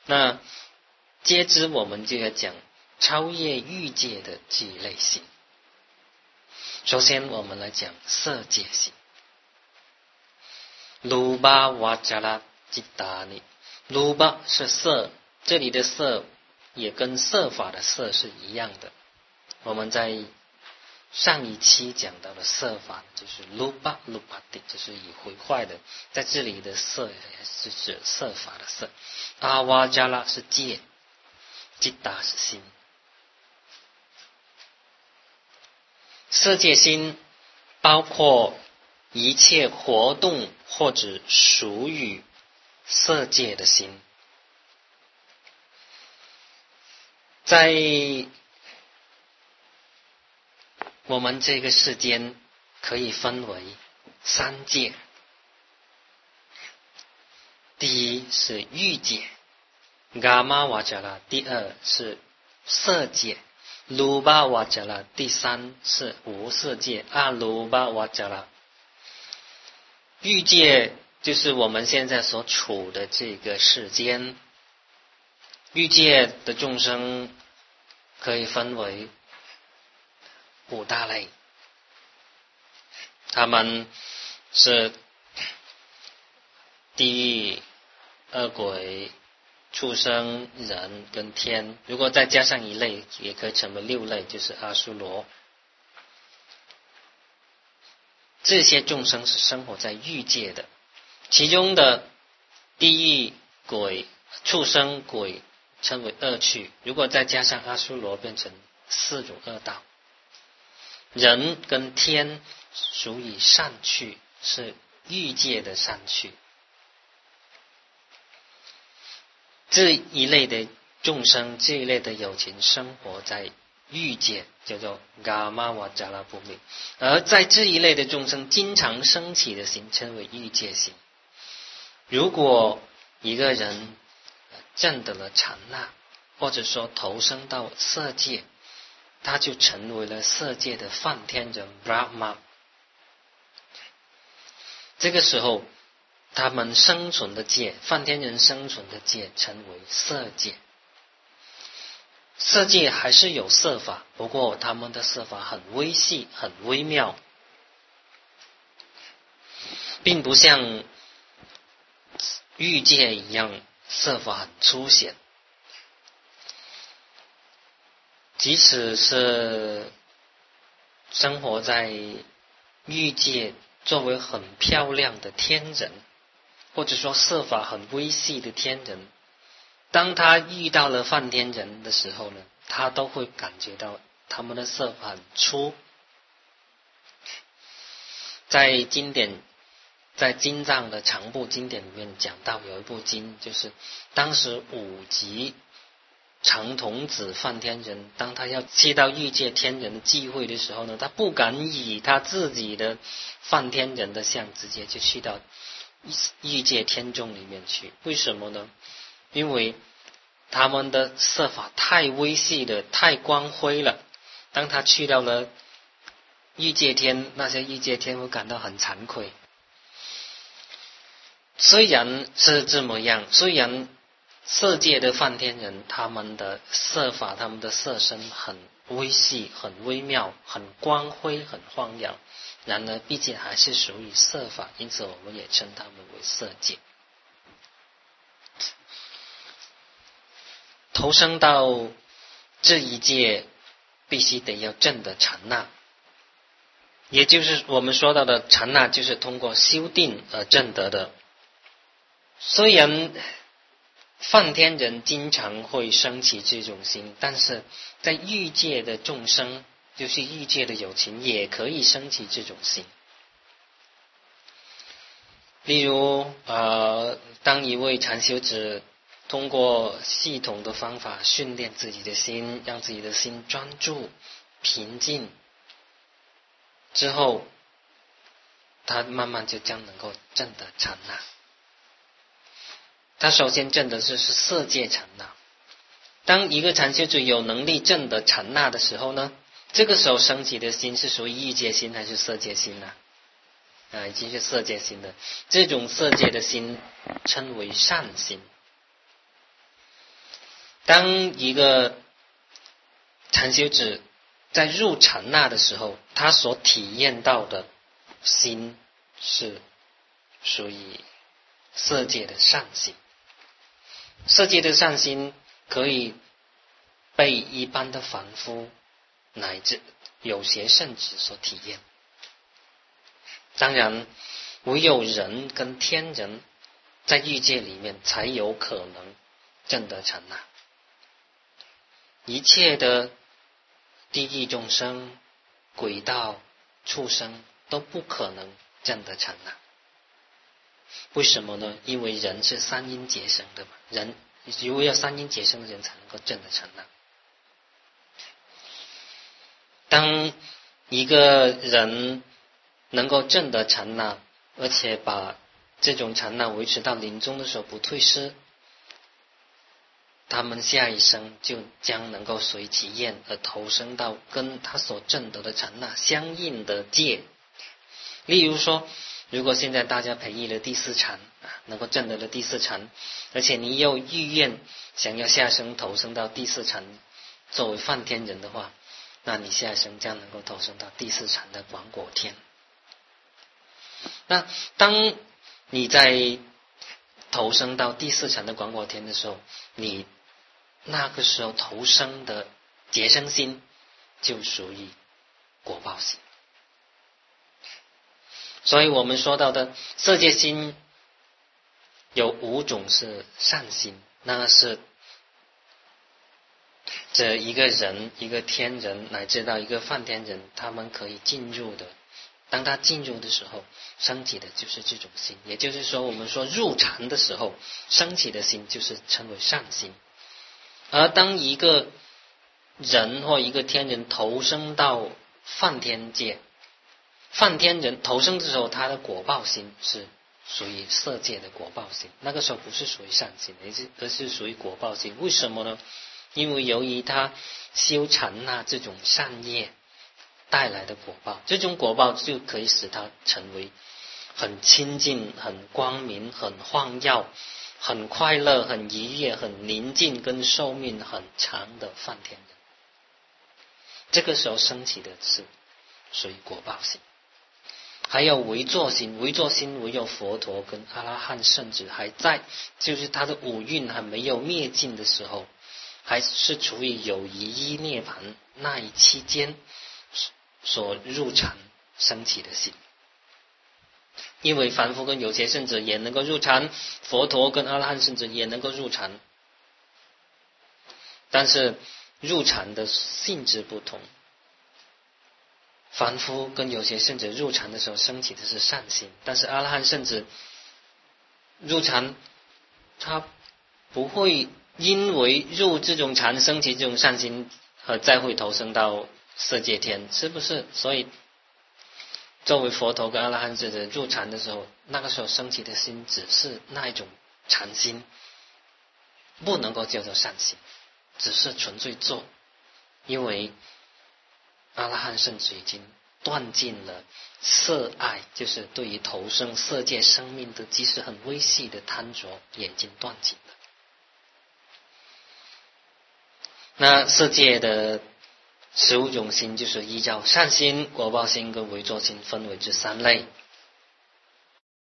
那接之我们就要讲超越欲界的这一类心。首先我们来讲色界心。鲁巴瓦迦拉吉达尼，鲁巴是色，这里的色也跟色法的色是一样的。我们在上一期讲到的色法就是鲁巴鲁巴蒂，就是已毁坏的，在这里的色是指色法的色。阿瓦迦拉是界，吉达是心。色界心包括一切活动或者属于色界的心。在我们这个世间可以分为三界。第一是欲界，伽玛瓦迦拉；第二是色界，鲁巴瓦迦拉；第三是无色界，阿鲁巴瓦迦拉。欲界就是我们现在所处的这个世间。欲界的众生可以分为五大类，他们是地狱、恶鬼、畜生、人跟天，如果再加上一类也可以成为六类，就是阿修罗。这些众生是生活在欲界的，其中的地狱、鬼、畜生、鬼称为恶趣，如果再加上阿修罗变成四种恶道。人跟天属于善趣，是欲界的善趣。这一类的众生，这一类的有情生活在欲界，叫做伽玛瓦迦拉布米。而在这一类的众生经常升起的心称为欲界心。如果一个人证得了禅那，或者说投生到色界，他就成为了色界的梵天人 Brahma。 这个时候他们生存的界，梵天人生存的界称为色界。色界还是有色法，不过他们的色法很微细很微妙，并不像欲界一样色法很粗显。即使是生活在欲界作为很漂亮的天人，或者说色法很微细的天人，当他遇到了梵天人的时候呢，他都会感觉到他们的色法很粗。在经典，在经藏的长部经典里面讲到，有一部经就是当时五级长童子梵天人，当他要去到欲界天人的聚会的时候呢，他不敢以他自己的梵天人的像直接就去到欲界天众里面去。为什么呢？因为他们的色法太微细了，太光辉了。当他去到了欲界天，那些欲界天会感到很惭愧。虽然是这么样，虽然色界的梵天人他们的色法，他们的色身很微细很微妙很光辉很晃耀，然而毕竟还是属于色法，因此我们也称他们为色界。投生到这一界必须得要证得禅那，也就是我们说到的禅那，就是通过修定而证得的。虽然梵天人经常会升起这种心，但是在欲界的众生，就是欲界的有情，也可以升起这种心。例如当一位禅修者通过系统的方法训练自己的心，让自己的心专注平静之后，他慢慢就将能够证得禅那。他首先证的是色界禅那。当一个禅修者有能力证得禅那的时候呢，这个时候升起的心是属于欲界心还是色界心呢？已经是色界心的。这种色界的心称为善心。 当一个禅修者在入禅那的时候，他所体验到的心是属于色界的善心。色界的善心可以被一般的凡夫乃至有些圣者所体验。当然唯有人跟天人在欲界里面才有可能证得禅那，一切的地狱众生、鬼道、畜生都不可能证得禅那。为什么呢？因为人是三因结生的嘛，人如果要三因结生的人才能够证得禅那。当一个人能够证得禅那，而且把这种禅那维持到临终的时候不退失，他们下一生就将能够随其愿而投生到跟他所证得的禅那相应的界。例如说，如果现在大家培育了第四禅，能够证得了第四禅，而且你又意愿想要下生投生到第四禅作为梵天人的话，那你下生将能够投生到第四禅的广果天。那当你在投生到第四禅的广果天的时候，你那个时候投生的结生心就属于果报心。所以我们说到的色界心有5种是善心，那是这一个人、一个天人乃至到一个梵天人他们可以进入的。当他进入的时候升起的就是这种心，也就是说我们说入禅的时候升起的心就是称为善心。而当一个人或一个天人投生到梵天界，梵天人投生的时候他的果报心是属于色界的果报心，那个时候不是属于善心，而是属于果报心。为什么呢？因为由于他修禅那这种善业带来的果报，这种果报就可以使他成为很清净、很光明、很晃耀、很快乐、很愉悦、很宁静跟寿命很长的梵天人。这个时候升起的是属于果报心。还有唯作心，唯作心唯有佛陀跟阿拉汉圣者还在，就是他的五蕴还没有灭尽的时候，还是处于有余依涅槃那一期间所入禅升起的心。因为凡夫跟有些圣者也能够入禅，佛陀跟阿拉汉圣者也能够入禅，但是入禅的性质不同。凡夫跟有些圣者入禅的时候升起的是善心，但是阿拉汉圣者入禅他不会因为入这种禅升起这种善心而再会投生到色界天，是不是？所以作为佛陀跟阿拉汉圣者入禅的时候，那个时候升起的心只是那一种禅心，不能够叫做善心，只是纯粹做。因为阿拉汉圣者已经断尽了色爱，就是对于投生色界生命的即使很微细的贪着也已经断尽了。那色界的15种心就是依照善心、果报心跟唯作心分为这3类。